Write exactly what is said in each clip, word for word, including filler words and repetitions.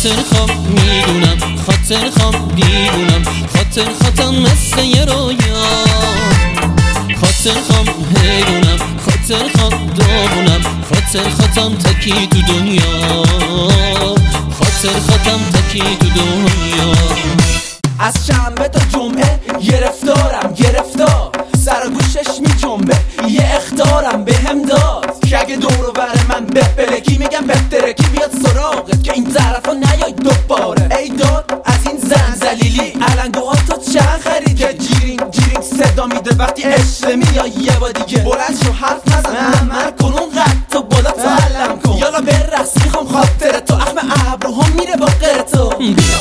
خاطر خوام میدونم، خاطر خوام دیوونم، خاطر خاطرم مثل یه رویا. خاطر خوام حیرونم، خاطر خوام دوبونم، خاطر خاطرم تکی تو دنیا، خاطر خاطرم تکی تو دنیا. از شنبه تا جمعه گرفتارم گرفتار، سر گوشش می جنبه یه اخطارم به هم داد که اگه دورو بر من بپلکی میگم بپترکی بیاد سراغت که این طرف ها نیای دوباره. ای داد از این زن زلیلی علنگوها تو چند خرید که جیرینگ جیرینگ صدا میده وقتی عشق میای یه با دیگه. بلند شو حرف نزن عمل کن اون قد تو بالا تو علم کن، یالا برقص میخوام خاطر تو، اخم ابروها میره با غیر تو. بیا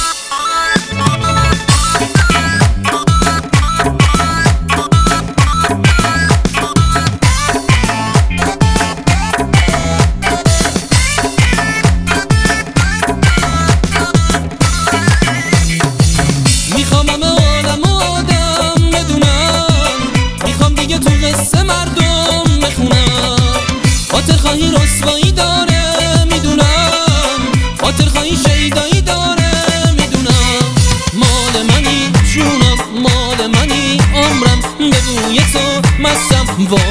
میخوام همه عالم آدم بدونم، میخوام دیگه تو قصه مردم بخونم. خاطر خواهی رسوایی داره میدونم، خاطر خواهی شیدایی داره میدونم. مال منی جونم، مال منی عمرم، بگوی تو مستم. وای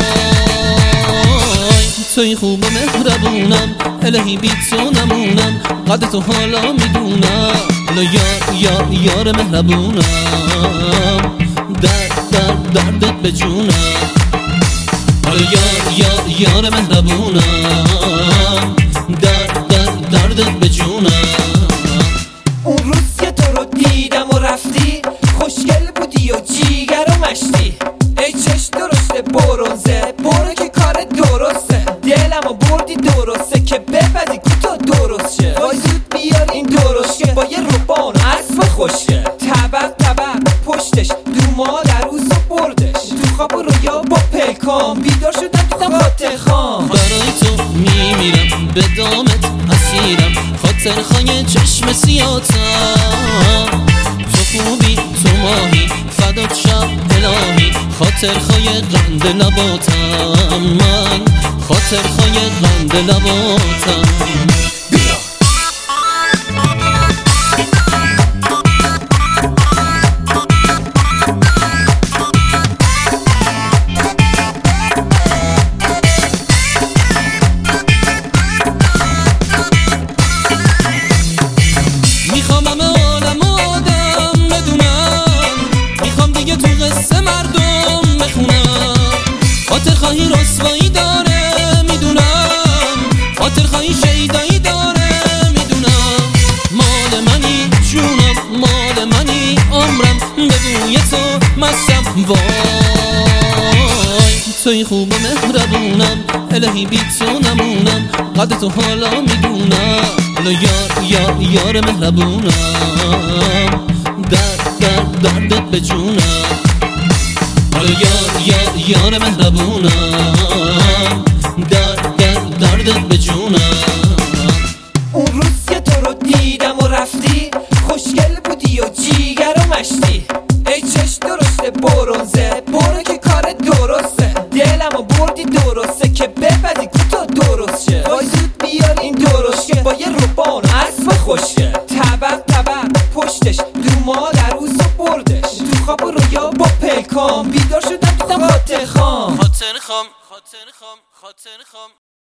توی خوب و مهربونم، الهی بی تو نمونم، قدر تو حالا میدونم. حالا یار یار یار مهربونم، درد درد دردت به جونم. حالا یار یار یار مهربونم، درد درد دردت به جونم. اون روز که تو رو دیدم و رفتی، خوشگل بودی و جیگر و مشتی. ای چش درشته برونزه، برو که کار درسته، دلم و بردی درسته که بپدی کتا درست شه. وای زود بیار این درشته با یه روبان اسب خوشه، طبق طبق پشتش دو مادر روز و بردش. تو خواب و رویا با پلکام بیدار شدم دیدم خاطر خام. برای تو میمیرم به دامت اسیرم، خاطر خواهی چشم سیاتم. تو خوبی تو ماهی فدات شب الهی، خاطر خواهی قند لباتم من، خاطر خواهی قند لباتم. میخوام همه عالم آدم بدونم، میخوام دیگه تو قصه مردم بخونم. خاطر خواهی رسوایی داره میدونم، خاطر خواهی شیدایی داره میدونم. مال منی جونم، مال منی عمرم، بگوی تو مستم. وای توی خوب و مهربونم، الهی بی تو نمونم، قدر تو حالا میدونم. حالا یار یار یار مهربونم، درد درد دردت به جونم. حالا یار یار یار مهربونم، درد درد دردت به جونم. اون روز که تو رو دیدم و رفتی، خوشگل بودی و جیگر و مشتی. ای چش درشته برونزه، برو که کار درسته، دلم و بردی درسته که بپدی کتا درست شه. وای زود بیار این درشته با یه روبان اسب خوشه، طبق طبق پشتش دو مادر روز و بردش. تو خواب و رویا با پلکام بیدار شدم دیدم خاطر خام. خاطر خام خاطر خام خاطر خام